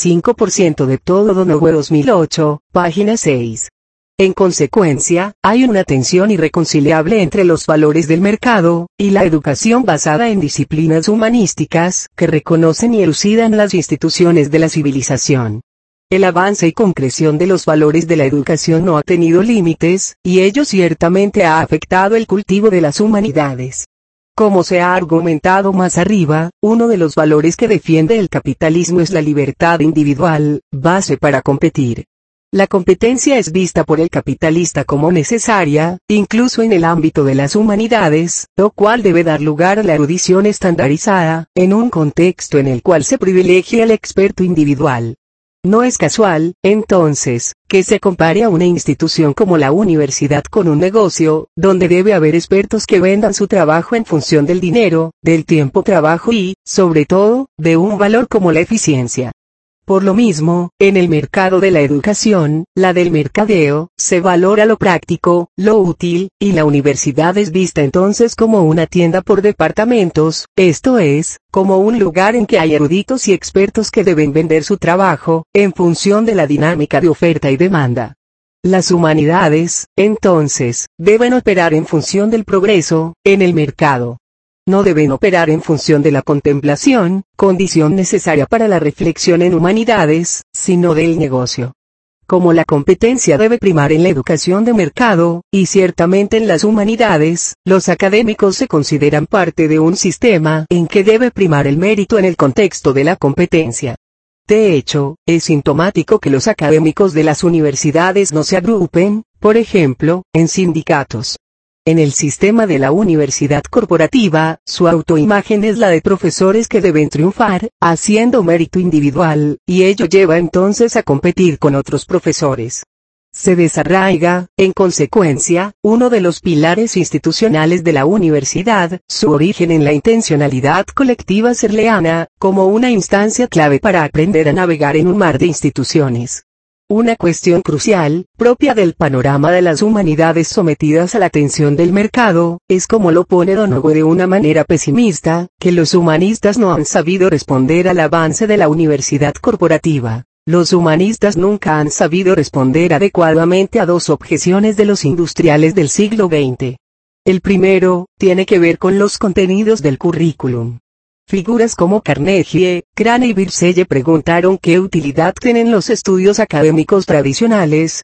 75% de todo. Donoghue 2008, página 6. En consecuencia, hay una tensión irreconciliable entre los valores del mercado, y la educación basada en disciplinas humanísticas, que reconocen y elucidan las instituciones de la civilización. El avance y concreción de los valores de la educación no ha tenido límites, y ello ciertamente ha afectado el cultivo de las humanidades. Como se ha argumentado más arriba, uno de los valores que defiende el capitalismo es la libertad individual, base para competir. La competencia es vista por el capitalista como necesaria, incluso en el ámbito de las humanidades, lo cual debe dar lugar a la erudición estandarizada, en un contexto en el cual se privilegia al experto individual. No es casual, entonces, que se compare a una institución como la universidad con un negocio, donde debe haber expertos que vendan su trabajo en función del dinero, del tiempo trabajo y, sobre todo, de un valor como la eficiencia. Por lo mismo, en el mercado de la educación, la del mercadeo, se valora lo práctico, lo útil, y la universidad es vista entonces como una tienda por departamentos, esto es, como un lugar en que hay eruditos y expertos que deben vender su trabajo, en función de la dinámica de oferta y demanda. Las humanidades, entonces, deben operar en función del progreso, en el mercado. No deben operar en función de la contemplación, condición necesaria para la reflexión en humanidades, sino del negocio. Como la competencia debe primar en la educación de mercado, y ciertamente en las humanidades, los académicos se consideran parte de un sistema en que debe primar el mérito en el contexto de la competencia. De hecho, es sintomático que los académicos de las universidades no se agrupen, por ejemplo, en sindicatos. En el sistema de la universidad corporativa, su autoimagen es la de profesores que deben triunfar, haciendo mérito individual, y ello lleva entonces a competir con otros profesores. Se desarraiga, en consecuencia, uno de los pilares institucionales de la universidad, su origen en la intencionalidad colectiva serleana, como una instancia clave para aprender a navegar en un mar de instituciones. Una cuestión crucial, propia del panorama de las humanidades sometidas a la tensión del mercado, es como lo pone Donoghue de una manera pesimista, que los humanistas no han sabido responder al avance de la universidad corporativa. Los humanistas nunca han sabido responder adecuadamente a dos objeciones de los industriales del siglo XX. El primero, tiene que ver con los contenidos del currículum. Figuras como Carnegie, Crane y Birselle preguntaron qué utilidad tienen los estudios académicos tradicionales.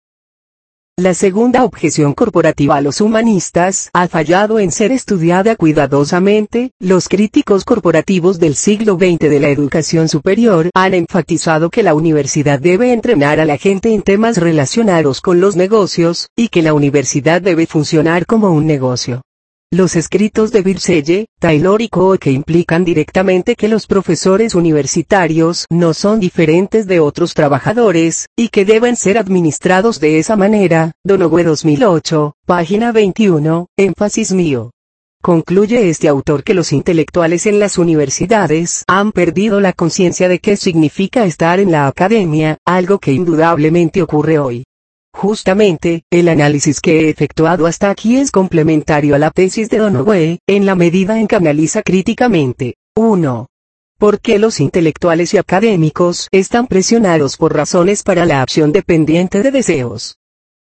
La segunda objeción corporativa a los humanistas ha fallado en ser estudiada cuidadosamente. Los críticos corporativos del siglo XX de la educación superior han enfatizado que la universidad debe entrenar a la gente en temas relacionados con los negocios, y que la universidad debe funcionar como un negocio. Los escritos de Birselle, Taylor y Coe implican directamente que los profesores universitarios no son diferentes de otros trabajadores, y que deben ser administrados de esa manera. Donoghue 2008, página 21, énfasis mío. Concluye este autor que los intelectuales en las universidades han perdido la conciencia de qué significa estar en la academia, algo que indudablemente ocurre hoy. Justamente, el análisis que he efectuado hasta aquí es complementario a la tesis de Donoghue, en la medida en que analiza críticamente, 1. ¿Por qué los intelectuales y académicos están presionados por razones para la acción dependiente de deseos?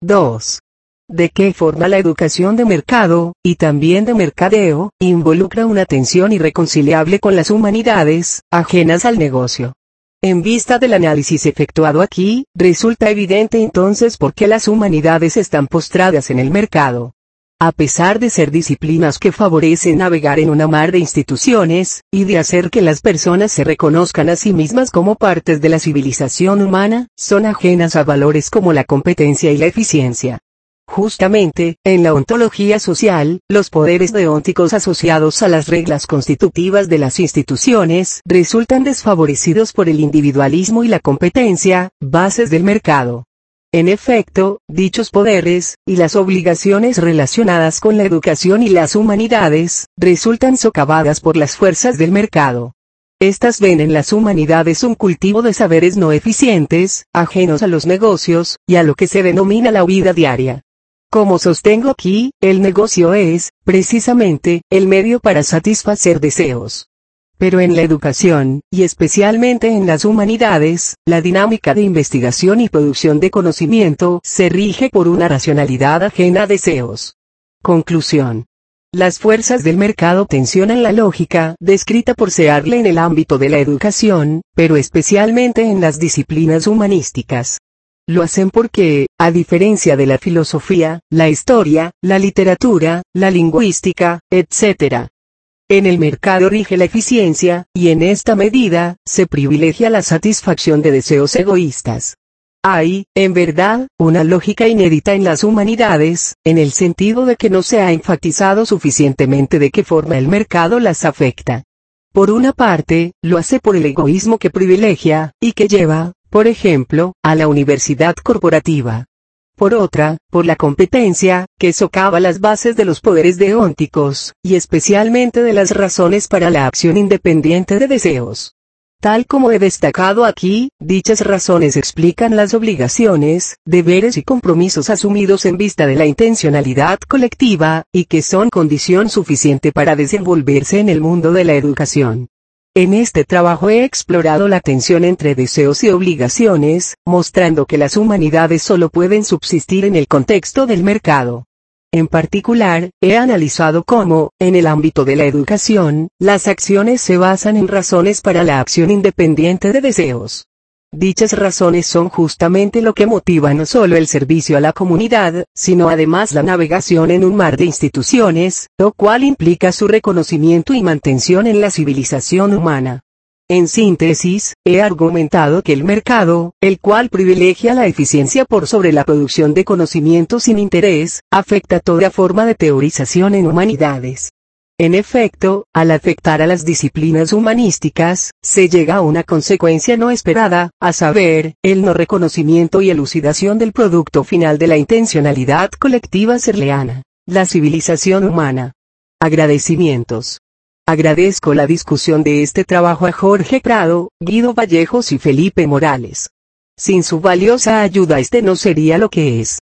2. ¿De qué forma la educación de mercado, y también de mercadeo, involucra una tensión irreconciliable con las humanidades, ajenas al negocio? En vista del análisis efectuado aquí, resulta evidente entonces por qué las humanidades están postradas en el mercado. A pesar de ser disciplinas que favorecen navegar en una mar de instituciones, y de hacer que las personas se reconozcan a sí mismas como partes de la civilización humana, son ajenas a valores como la competencia y la eficiencia. Justamente, en la ontología social, los poderes deónticos asociados a las reglas constitutivas de las instituciones resultan desfavorecidos por el individualismo y la competencia, bases del mercado. En efecto, dichos poderes, y las obligaciones relacionadas con la educación y las humanidades, resultan socavadas por las fuerzas del mercado. Estas ven en las humanidades un cultivo de saberes no eficientes, ajenos a los negocios, y a lo que se denomina la vida diaria. Como sostengo aquí, el negocio es, precisamente, el medio para satisfacer deseos. Pero en la educación, y especialmente en las humanidades, la dinámica de investigación y producción de conocimiento se rige por una racionalidad ajena a deseos. Conclusión. Las fuerzas del mercado tensionan la lógica descrita por Searle en el ámbito de la educación, pero especialmente en las disciplinas humanísticas. Lo hacen porque, a diferencia de la filosofía, la historia, la literatura, la lingüística, etc., en el mercado rige la eficiencia, y en esta medida, se privilegia la satisfacción de deseos egoístas. Hay, en verdad, una lógica inédita en las humanidades, en el sentido de que no se ha enfatizado suficientemente de qué forma el mercado las afecta. Por una parte, lo hace por el egoísmo que privilegia, y que lleva, por ejemplo, a la universidad corporativa. Por otra, por la competencia, que socava las bases de los poderes deónticos, y especialmente de las razones para la acción independiente de deseos. Tal como he destacado aquí, dichas razones explican las obligaciones, deberes y compromisos asumidos en vista de la intencionalidad colectiva, y que son condición suficiente para desenvolverse en el mundo de la educación. En este trabajo he explorado la tensión entre deseos y obligaciones, mostrando que las humanidades solo pueden subsistir en el contexto del mercado. En particular, he analizado cómo, en el ámbito de la educación, las acciones se basan en razones para la acción independiente de deseos. Dichas razones son justamente lo que motiva no solo el servicio a la comunidad, sino además la navegación en un mar de instituciones, lo cual implica su reconocimiento y mantención en la civilización humana. En síntesis, he argumentado que el mercado, el cual privilegia la eficiencia por sobre la producción de conocimiento sin interés, afecta toda forma de teorización en humanidades. En efecto, al afectar a las disciplinas humanísticas, se llega a una consecuencia no esperada, a saber, el no reconocimiento y elucidación del producto final de la intencionalidad colectiva serleana, la civilización humana. Agradecimientos. Agradezco la discusión de este trabajo a Jorge Prado, Guido Vallejos y Felipe Morales. Sin su valiosa ayuda este no sería lo que es.